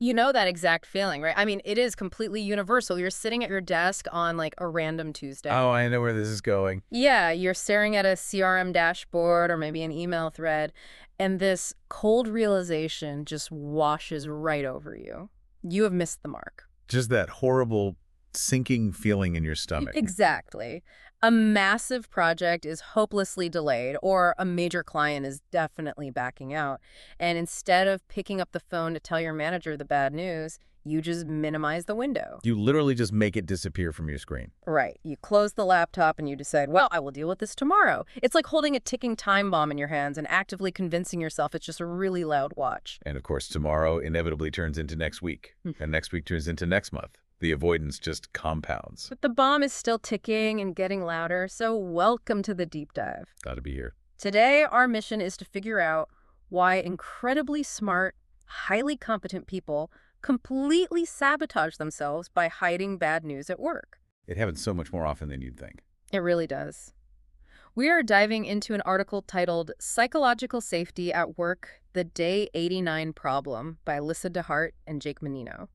You know that exact feeling, right? I mean, it is completely universal. You're sitting at your desk on like a random Tuesday. Oh, I know where this is going. Yeah, you're staring at a CRM dashboard or maybe an email thread, and this cold realization just washes right over you. You have missed the mark. Just that horrible sinking feeling in your stomach. Exactly. A massive project is hopelessly delayed, or a major client is definitely backing out. And instead of picking up the phone to tell your manager the bad news, you just minimize the window. You literally just make it disappear from your screen. Right. You close the laptop and you decide, well, I will deal with this tomorrow. It's like holding a ticking time bomb in your hands and actively convincing yourself it's just a really loud watch. And of course, tomorrow inevitably turns into next week. And next week turns into next month. The avoidance just compounds. But the bomb is still ticking and getting louder, so welcome to the deep dive. Gotta be here. Today, our mission is to figure out why incredibly smart, highly competent people completely sabotage themselves by hiding bad news at work. It happens so much more often than you'd think. It really does. We are diving into an article titled Psychological Safety at Work, The Day 89 Problem by Alyssa DeHart and Jake Menino.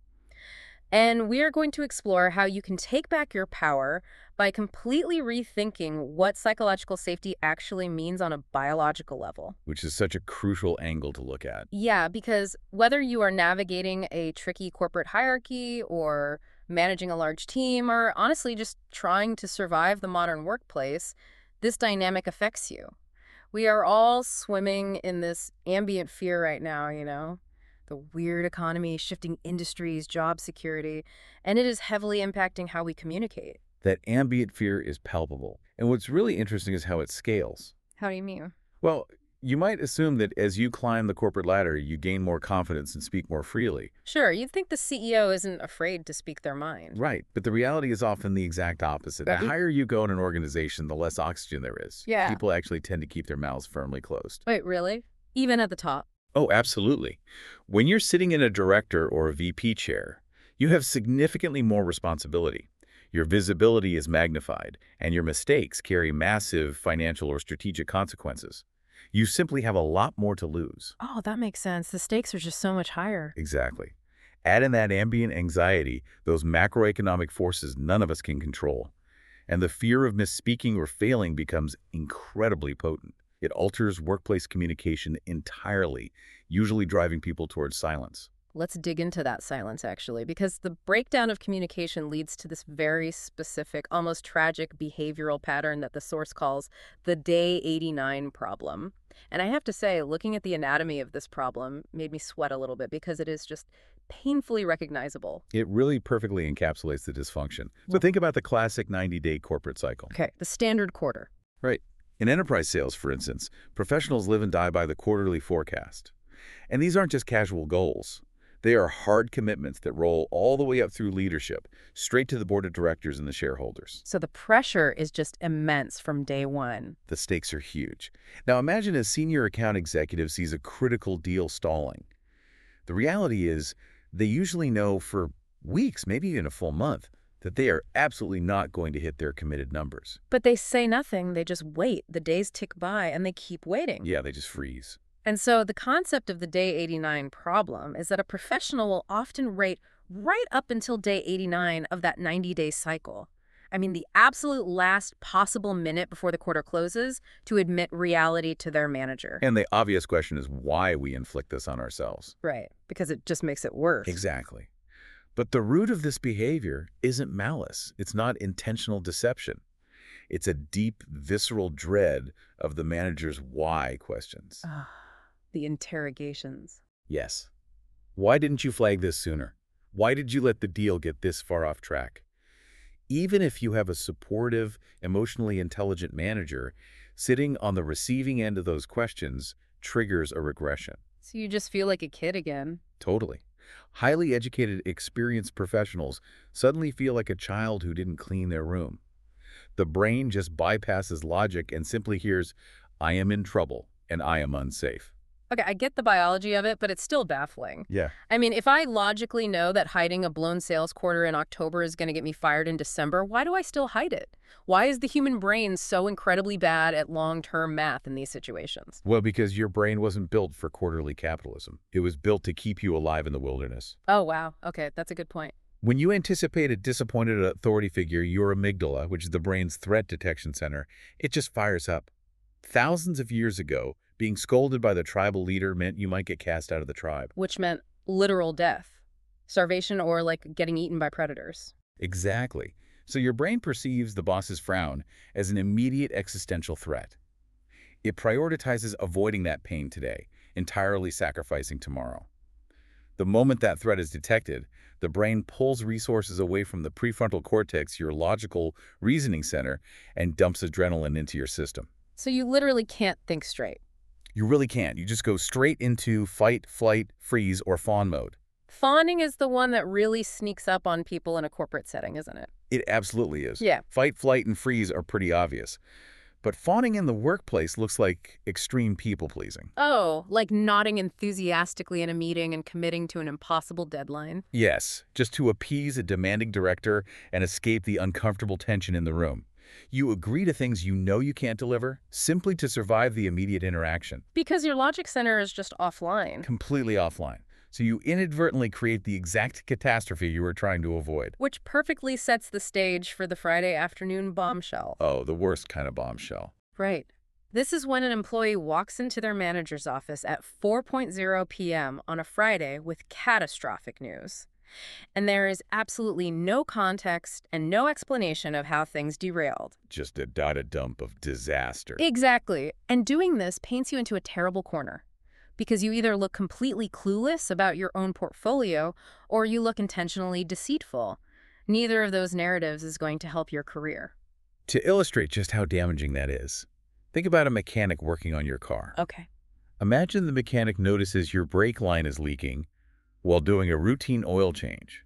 And we are going to explore how you can take back your power by completely rethinking what psychological safety actually means on a biological level. Which is such a crucial angle to look at. Yeah, because whether you are navigating a tricky corporate hierarchy or managing a large team or honestly just trying to survive the modern workplace, this dynamic affects you. We are all swimming in this ambient fear right now, the weird economy, shifting industries, job security, and it is heavily impacting how we communicate. That ambient fear is palpable. And what's really interesting is how it scales. How do you mean? Well, you might assume that as you climb the corporate ladder, you gain more confidence and speak more freely. Sure, you'd think the CEO isn't afraid to speak their mind. Right, but the reality is often the exact opposite. The higher you go in an organization, the less oxygen there is. Yeah. People actually tend to keep their mouths firmly closed. Wait, really? Even at the top? Oh, absolutely. When you're sitting in a director or a VP chair, you have significantly more responsibility. Your visibility is magnified, and your mistakes carry massive financial or strategic consequences. You simply have a lot more to lose. Oh, that makes sense. The stakes are just so much higher. Exactly. Add in that ambient anxiety, those macroeconomic forces none of us can control, and the fear of misspeaking or failing becomes incredibly potent. It alters workplace communication entirely, usually driving people towards silence. Let's dig into that silence, actually, because the breakdown of communication leads to this very specific, almost tragic behavioral pattern that the source calls the Day 89 problem. And I have to say, looking at the anatomy of this problem made me sweat a little bit because it is just painfully recognizable. It really perfectly encapsulates the dysfunction. So think about the classic 90-day corporate cycle. Okay, the standard quarter. Right. In enterprise sales, for instance, professionals live and die by the quarterly forecast. And these aren't just casual goals. They are hard commitments that roll all the way up through leadership, straight to the board of directors and the shareholders. So the pressure is just immense from day one. The stakes are huge. Now imagine a senior account executive sees a critical deal stalling. The reality is they usually know for weeks, maybe even a full month, that they are absolutely not going to hit their committed numbers. But they say nothing. They just wait. The days tick by and they keep waiting. Yeah, they just freeze. And so the concept of the Day 89 problem is that a professional will often wait right up until Day 89 of that 90-day cycle. I mean, the absolute last possible minute before the quarter closes to admit reality to their manager. And the obvious question is why we inflict this on ourselves. Right, because it just makes it worse. Exactly. But the root of this behavior isn't malice. It's not intentional deception. It's a deep, visceral dread of the manager's why questions. The interrogations. Yes. Why didn't you flag this sooner? Why did you let the deal get this far off track? Even if you have a supportive, emotionally intelligent manager, sitting on the receiving end of those questions triggers a regression. So you just feel like a kid again. Totally. Highly educated, experienced professionals suddenly feel like a child who didn't clean their room. The brain just bypasses logic and simply hears, I am in trouble and I am unsafe. Okay, I get the biology of it, but it's still baffling. Yeah. I mean, if I logically know that hiding a blown sales quarter in October is going to get me fired in December, why do I still hide it? Why is the human brain so incredibly bad at long-term math in these situations? Well, because your brain wasn't built for quarterly capitalism. It was built to keep you alive in the wilderness. Oh, wow. Okay, that's a good point. When you anticipate a disappointed authority figure, your amygdala, which is the brain's threat detection center, it just fires up. Thousands of years ago, being scolded by the tribal leader meant you might get cast out of the tribe. Which meant literal death, starvation, or like getting eaten by predators. Exactly. So your brain perceives the boss's frown as an immediate existential threat. It prioritizes avoiding that pain today, entirely sacrificing tomorrow. The moment that threat is detected, the brain pulls resources away from the prefrontal cortex, your logical reasoning center, and dumps adrenaline into your system. So you literally can't think straight. You really can't. You just go straight into fight, flight, freeze, or fawn mode. Fawning is the one that really sneaks up on people in a corporate setting, isn't it? It absolutely is. Yeah. Fight, flight, and freeze are pretty obvious. But fawning in the workplace looks like extreme people-pleasing. Oh, like nodding enthusiastically in a meeting and committing to an impossible deadline. Yes, just to appease a demanding director and escape the uncomfortable tension in the room. You agree to things you know you can't deliver, simply to survive the immediate interaction. Because your logic center is just offline. Completely offline. So you inadvertently create the exact catastrophe you were trying to avoid. Which perfectly sets the stage for the Friday afternoon bombshell. Oh, the worst kind of bombshell. Right. This is when an employee walks into their manager's office at 4:00 p.m. on a Friday with catastrophic news. And there is absolutely no context and no explanation of how things derailed. Just a data dump of disaster. Exactly. And doing this paints you into a terrible corner. Because you either look completely clueless about your own portfolio or you look intentionally deceitful. Neither of those narratives is going to help your career. To illustrate just how damaging that is, think about a mechanic working on your car. Okay. Imagine the mechanic notices your brake line is leaking while doing a routine oil change.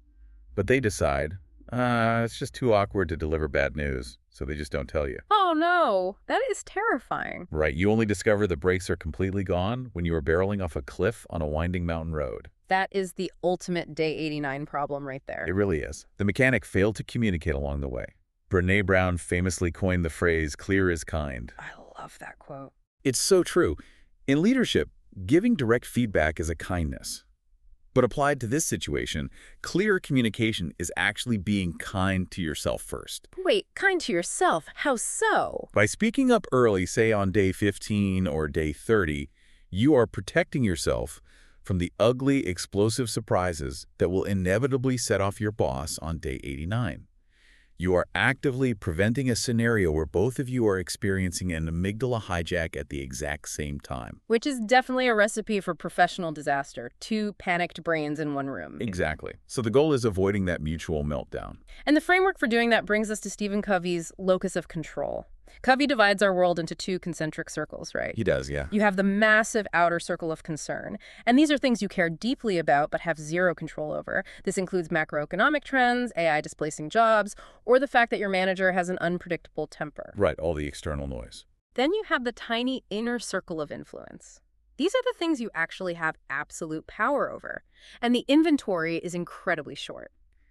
But they decide, it's just too awkward to deliver bad news, so they just don't tell you. Oh no, that is terrifying. Right, you only discover the brakes are completely gone when you are barreling off a cliff on a winding mountain road. That is the ultimate day 89 problem right there. It really is. The mechanic failed to communicate along the way. Brené Brown famously coined the phrase, "clear is kind." I love that quote. It's so true. In leadership, giving direct feedback is a kindness. But applied to this situation, clear communication is actually being kind to yourself first. Wait, kind to yourself? How so? By speaking up early, say on day 15 or day 30, you are protecting yourself from the ugly, explosive surprises that will inevitably set off your boss on day 89. You are actively preventing a scenario where both of you are experiencing an amygdala hijack at the exact same time. Which is definitely a recipe for professional disaster. Two panicked brains in one room. Exactly. So the goal is avoiding that mutual meltdown. And the framework for doing that brings us to Stephen Covey's locus of control. Covey divides our world into two concentric circles, right? He does, yeah. You have the massive outer circle of concern. And these are things you care deeply about but have zero control over. This includes macroeconomic trends, AI displacing jobs, or the fact that your manager has an unpredictable temper. Right, all the external noise. Then you have the tiny inner circle of influence. These are the things you actually have absolute power over. And the inventory is incredibly short.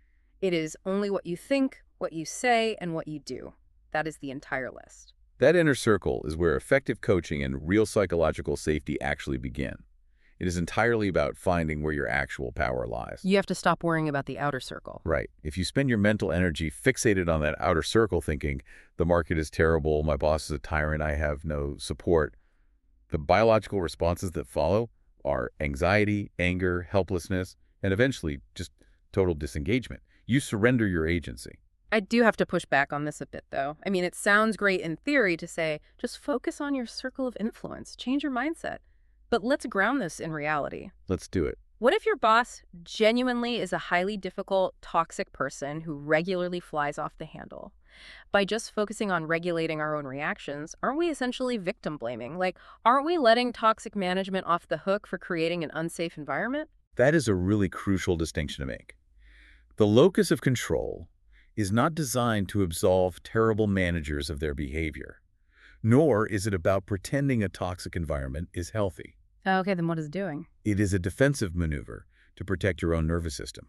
It is only what you think, what you say, and what you do. That is the entire list. That inner circle is where effective coaching and real psychological safety actually begin. It is entirely about finding where your actual power lies. You have to stop worrying about the outer circle. Right. If you spend your mental energy fixated on that outer circle thinking, the market is terrible, my boss is a tyrant, I have no support, the biological responses that follow are anxiety, anger, helplessness, and eventually just total disengagement. You surrender your agency. I do have to push back on this a bit, though. I mean, it sounds great in theory to say, just focus on your circle of influence, change your mindset. But let's ground this in reality. Let's do it. What if your boss genuinely is a highly difficult, toxic person who regularly flies off the handle? By just focusing on regulating our own reactions, aren't we essentially victim blaming? Like, aren't we letting toxic management off the hook for creating an unsafe environment? That is a really crucial distinction to make. The locus of control is not designed to absolve terrible managers of their behavior, nor is it about pretending a toxic environment is healthy. Okay, then what is it doing? It is a defensive maneuver to protect your own nervous system.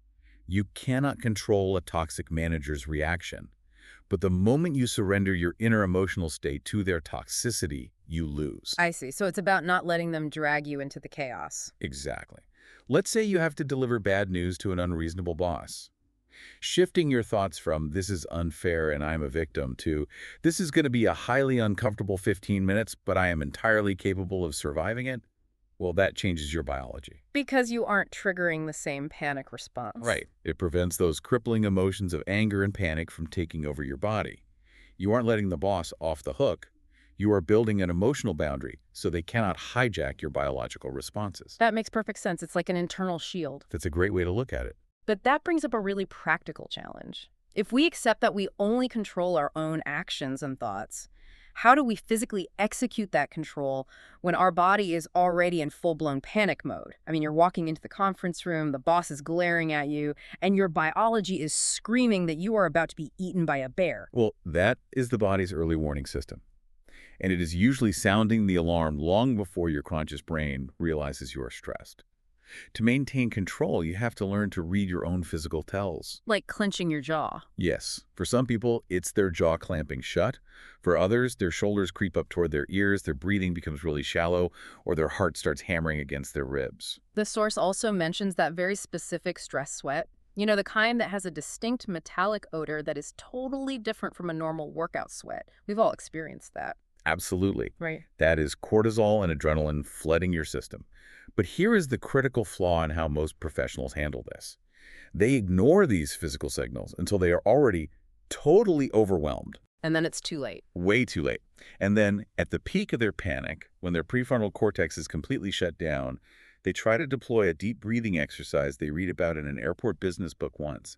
You cannot control a toxic manager's reaction, but the moment you surrender your inner emotional state to their toxicity, you lose. I see. So it's about not letting them drag you into the chaos. Exactly. Let's say you have to deliver bad news to an unreasonable boss. Shifting your thoughts from "this is unfair and I'm a victim" to "this is going to be a highly uncomfortable 15 minutes, but I am entirely capable of surviving it," well, that changes your biology. Because you aren't triggering the same panic response. Right. It prevents those crippling emotions of anger and panic from taking over your body. You aren't letting the boss off the hook. You are building an emotional boundary so they cannot hijack your biological responses. That makes perfect sense. It's like an internal shield. That's a great way to look at it. But that brings up a really practical challenge. If we accept that we only control our own actions and thoughts, how do we physically execute that control when our body is already in full-blown panic mode? I mean, you're walking into the conference room, the boss is glaring at you, and your biology is screaming that you are about to be eaten by a bear. Well, that is the body's early warning system. And it is usually sounding the alarm long before your conscious brain realizes you are stressed. To maintain control, you have to learn to read your own physical tells. Like clenching your jaw. Yes, for some people, it's their jaw clamping shut. For others, their shoulders creep up toward their ears, their breathing becomes really shallow, or their heart starts hammering against their ribs. The source also mentions that very specific stress sweat. You know, the kind that has a distinct metallic odor that is totally different from a normal workout sweat. We've all experienced that. Absolutely. Right. That is cortisol and adrenaline flooding your system. But here is the critical flaw in how most professionals handle this. They ignore these physical signals until they are already totally overwhelmed. And then it's too late. Way too late. And then, at the peak of their panic, when their prefrontal cortex is completely shut down, they try to deploy a deep breathing exercise they read about in an airport business book once.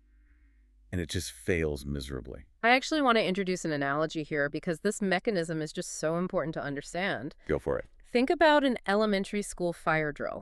And it just fails miserably. I actually want to introduce an analogy here because this mechanism is just so important to understand. Go for it. Think about an elementary school fire drill.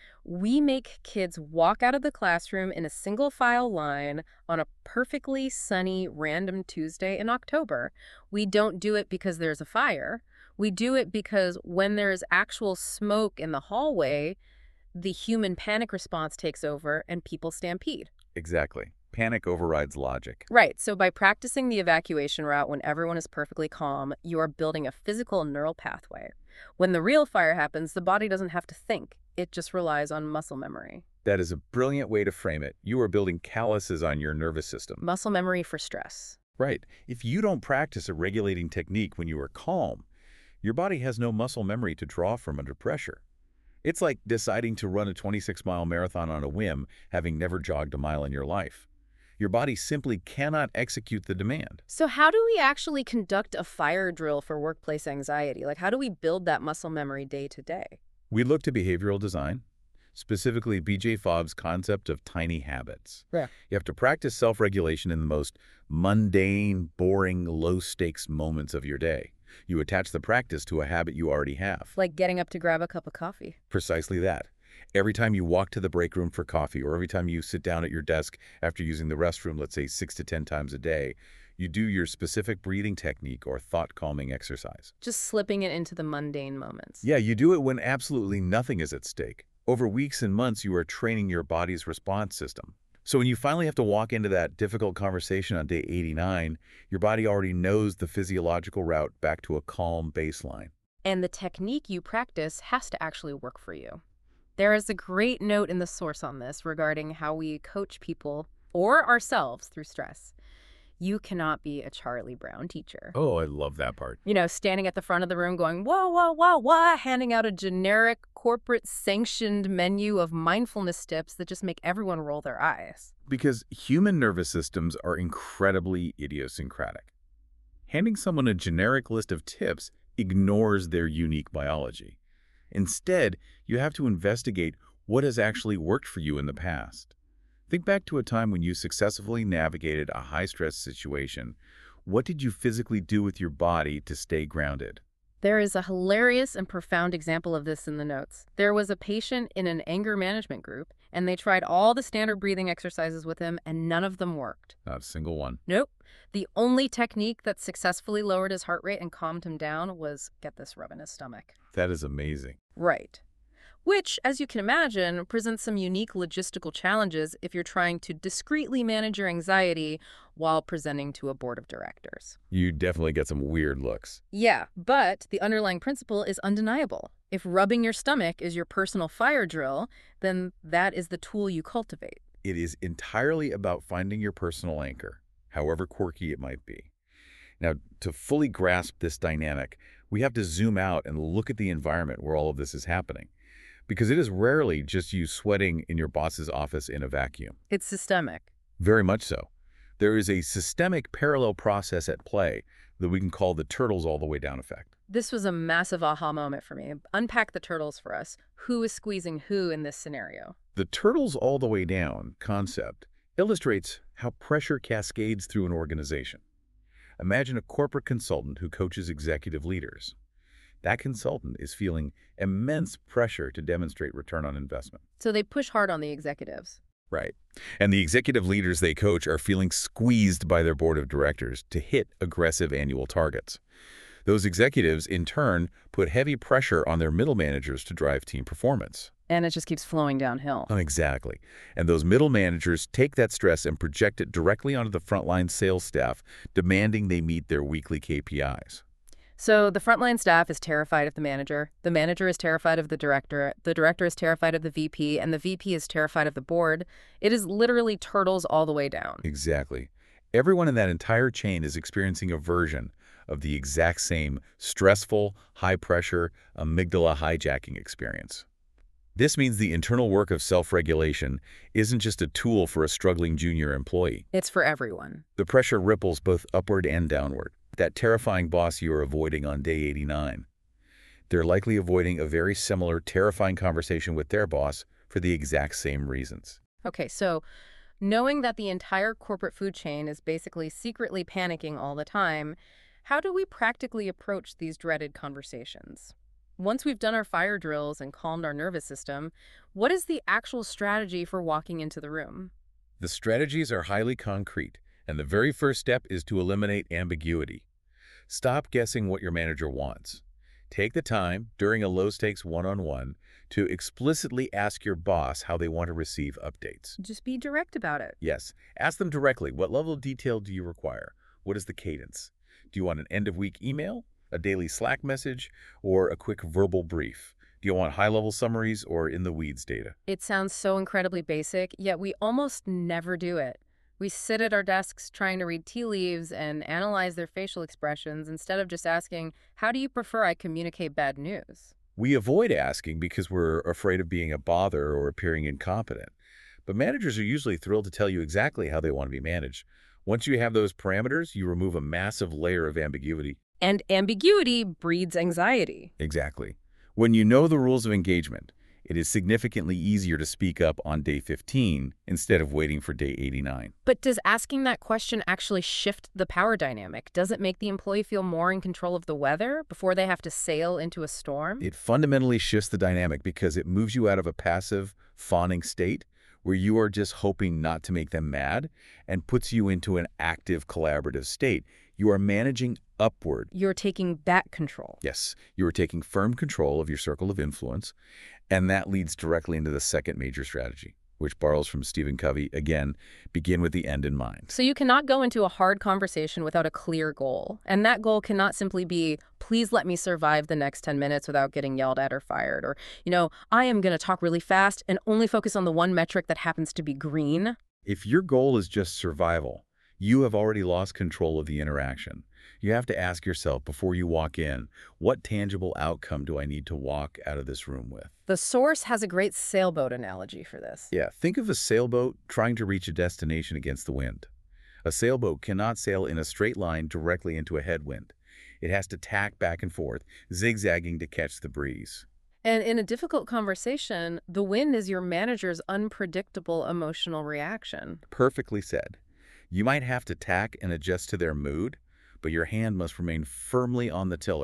We make kids walk out of the classroom in a single file line on a perfectly sunny random Tuesday in October. We don't do it because there's a fire. We do it because when there's actual smoke in the hallway, the human panic response takes over and people stampede. Exactly. Panic overrides logic. Right. So by practicing the evacuation route when everyone is perfectly calm, you are building a physical neural pathway. When the real fire happens, the body doesn't have to think. It just relies on muscle memory. That is a brilliant way to frame it. You are building calluses on your nervous system. Muscle memory for stress. Right. If you don't practice a regulating technique when you are calm, your body has no muscle memory to draw from under pressure. It's like deciding to run a 26-mile marathon on a whim, having never jogged a mile in your life. Your body simply cannot execute the demand. So how do we actually conduct a fire drill for workplace anxiety? Like, how do we build that muscle memory day to day? We look to behavioral design, specifically B.J. Fobb's concept of tiny habits. Yeah. You have to practice self-regulation in the most mundane, boring, low-stakes moments of your day. You attach the practice to a habit you already have. Like getting up to grab a cup of coffee. Precisely that. Every time you walk to the break room for coffee, or every time you sit down at your desk after using the restroom, let's say 6 to 10 times a day, you do your specific breathing technique or thought-calming exercise. Just slipping it into the mundane moments. Yeah, you do it when absolutely nothing is at stake. Over weeks and months, you are training your body's response system. So when you finally have to walk into that difficult conversation on day 89, your body already knows the physiological route back to a calm baseline. And the technique you practice has to actually work for you. There is a great note in the source on this regarding how we coach people or ourselves through stress. You cannot be a Charlie Brown teacher. Oh, I love that part. You know, standing at the front of the room going, whoa, whoa, whoa, whoa, handing out a generic corporate sanctioned menu of mindfulness tips that just make everyone roll their eyes. Because human nervous systems are incredibly idiosyncratic. Handing someone a generic list of tips ignores their unique biology. Instead, you have to investigate what has actually worked for you in the past. Think back to a time when you successfully navigated a high-stress situation. What did you physically do with your body to stay grounded? There is a hilarious and profound example of this in the notes. There was a patient in an anger management group, And they tried all the standard breathing exercises with him, and none of them worked. Not a single one. Nope. The only technique that successfully lowered his heart rate and calmed him down was, get this, rubbing his stomach. That is amazing. Right. Which, as you can imagine, presents some unique logistical challenges if you're trying to discreetly manage your anxiety while presenting to a board of directors. You definitely get some weird looks. Yeah, but the underlying principle is undeniable. If rubbing your stomach is your personal fire drill, then that is the tool you cultivate. It is entirely about finding your personal anchor, however quirky it might be. Now, to fully grasp this dynamic, we have to zoom out and look at the environment where all of this is happening. Because it is rarely just you sweating in your boss's office in a vacuum. It's systemic. Very much so. There is a systemic parallel process at play that we can call the turtles all the way down effect. This was a massive aha moment for me. Unpack the turtles for us. Who is squeezing who in this scenario? The turtles all the way down concept illustrates how pressure cascades through an organization. Imagine a corporate consultant who coaches executive leaders. That consultant is feeling immense pressure to demonstrate return on investment. So they push hard on the executives. Right. And the executive leaders they coach are feeling squeezed by their board of directors to hit aggressive annual targets. Those executives, in turn, put heavy pressure on their middle managers to drive team performance. And it just keeps flowing downhill. Exactly. And those middle managers take that stress and project it directly onto the frontline sales staff, demanding they meet their weekly KPIs. So the frontline staff is terrified of the manager is terrified of the director is terrified of the VP, and the VP is terrified of the board. It is literally turtles all the way down. Exactly. Everyone in that entire chain is experiencing a version of the exact same stressful, high-pressure, amygdala hijacking experience. This means the internal work of self-regulation isn't just a tool for a struggling junior employee. It's for everyone. The pressure ripples both upward and downward. That terrifying boss you are avoiding on day 89. They're likely avoiding a very similar terrifying conversation with their boss for the exact same reasons. Okay, so knowing that the entire corporate food chain is basically secretly panicking all the time, how do we practically approach these dreaded conversations? Once we've done our fire drills and calmed our nervous system, what is the actual strategy for walking into the room? The strategies are highly concrete, and the very first step is to eliminate ambiguity. Stop guessing what your manager wants. Take the time, during a low-stakes one-on-one, to explicitly ask your boss how they want to receive updates. Just be direct about it. Yes, ask them directly, what level of detail do you require? What is the cadence? Do you want an end-of-week email, a daily Slack message, or a quick verbal brief? Do you want high-level summaries or in-the-weeds data? It sounds so incredibly basic, yet we almost never do it. We sit at our desks trying to read tea leaves and analyze their facial expressions instead of just asking, how do you prefer I communicate bad news? We avoid asking because we're afraid of being a bother or appearing incompetent. But managers are usually thrilled to tell you exactly how they want to be managed. Once you have those parameters, you remove a massive layer of ambiguity. And ambiguity breeds anxiety. Exactly. When you know the rules of engagement, it is significantly easier to speak up on day 15 instead of waiting for day 89. But does asking that question actually shift the power dynamic? Does it make the employee feel more in control of the weather before they have to sail into a storm? It fundamentally shifts the dynamic because it moves you out of a passive, fawning state where you are just hoping not to make them mad and puts you into an active, collaborative state. You are managing upward. You're taking back control. Yes, you are taking firm control of your circle of influence, and that leads directly into the second major strategy, which borrows from Stephen Covey. Again, begin with the end in mind. So you cannot go into a hard conversation without a clear goal. And that goal cannot simply be, please let me survive the next 10 minutes without getting yelled at or fired. Or, I am going to talk really fast and only focus on the one metric that happens to be green. If your goal is just survival, you have already lost control of the interaction. You have to ask yourself before you walk in, what tangible outcome do I need to walk out of this room with? The Source has a great sailboat analogy for this. Yeah, think of a sailboat trying to reach a destination against the wind. A sailboat cannot sail in a straight line directly into a headwind. It has to tack back and forth, zigzagging to catch the breeze. And in a difficult conversation, the wind is your manager's unpredictable emotional reaction. Perfectly said. You might have to tack and adjust to their mood, but your hand must remain firmly on the tiller,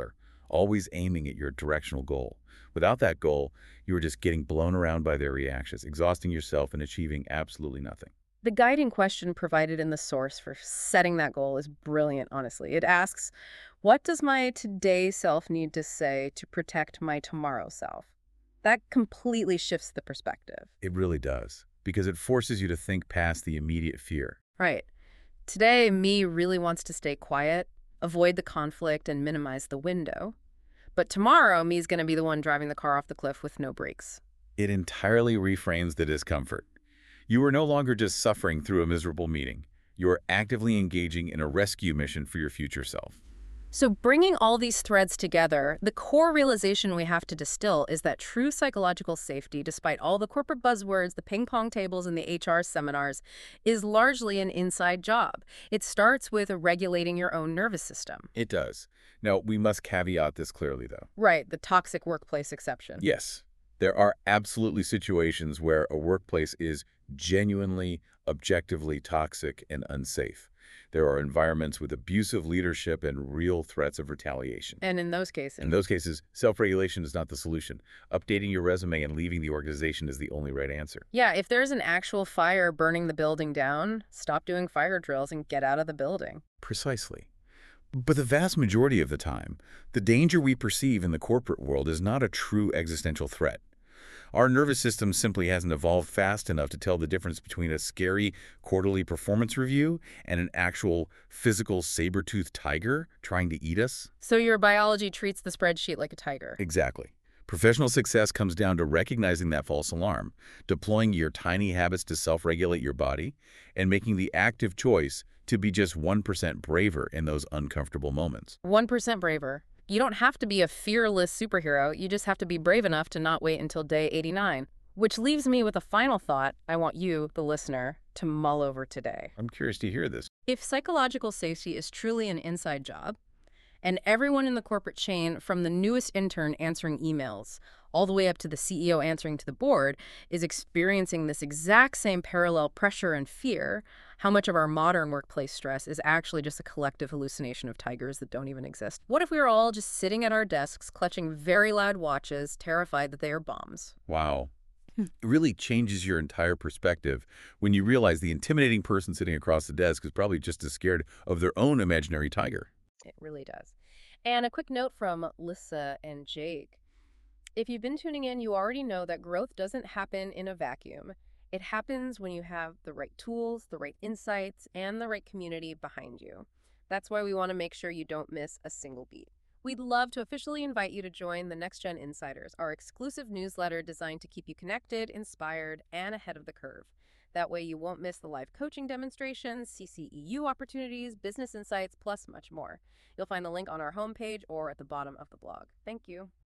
always aiming at your directional goal. Without that goal, you are just getting blown around by their reactions, exhausting yourself and achieving absolutely nothing. The guiding question provided in the source for setting that goal is brilliant, honestly. It asks, what does my today self need to say to protect my tomorrow self? That completely shifts the perspective. It really does, because it forces you to think past the immediate fear. Right. Today, me really wants to stay quiet, avoid the conflict, and minimize the window. But tomorrow, me's going to be the one driving the car off the cliff with no brakes. It entirely reframes the discomfort. You are no longer just suffering through a miserable meeting. You are actively engaging in a rescue mission for your future self. So bringing all these threads together, the core realization we have to distill is that true psychological safety, despite all the corporate buzzwords, the ping pong tables, and the HR seminars, is largely an inside job. It starts with regulating your own nervous system. It does. Now, we must caveat this clearly, though. Right, the toxic workplace exception. Yes, there are absolutely situations where a workplace is genuinely, objectively toxic and unsafe. There are environments with abusive leadership and real threats of retaliation. And in those cases, In those cases, self-regulation is not the solution. Updating your resume and leaving the organization is the only right answer. yeah, if there's an actual fire burning the building down, stop doing fire drills and get out of the building. Precisely. But the vast majority of the time, the danger we perceive in the corporate world is not a true existential threat. Our nervous system simply hasn't evolved fast enough to tell the difference between a scary quarterly performance review and an actual physical saber-toothed tiger trying to eat us. So your biology treats the spreadsheet like a tiger. Exactly. Professional success comes down to recognizing that false alarm, deploying your tiny habits to self-regulate your body, and making the active choice to be just 1% braver in those uncomfortable moments. 1% braver. You don't have to be a fearless superhero. You just have to be brave enough to not wait until day 89. Which leaves me with a final thought I want you, the listener, to mull over today. I'm curious to hear this. If psychological safety is truly an inside job, and everyone in the corporate chain, from the newest intern answering emails all the way up to the CEO answering to the board, is experiencing this exact same parallel pressure and fear, how much of our modern workplace stress is actually just a collective hallucination of tigers that don't even exist? What if we were all just sitting at our desks, clutching very loud watches, terrified that they are bombs? Wow. It really changes your entire perspective when you realize the intimidating person sitting across the desk is probably just as scared of their own imaginary tiger. It really does. And a quick note from Lissa and Jake. If you've been tuning in, you already know that growth doesn't happen in a vacuum. It happens when you have the right tools, the right insights, and the right community behind you. That's why we want to make sure you don't miss a single beat. We'd love to officially invite you to join the Next Gen Insiders, our exclusive newsletter designed to keep you connected, inspired, and ahead of the curve. That way you won't miss the live coaching demonstrations, CCEU opportunities, business insights, plus much more. You'll find the link on our homepage or at the bottom of the blog. Thank you.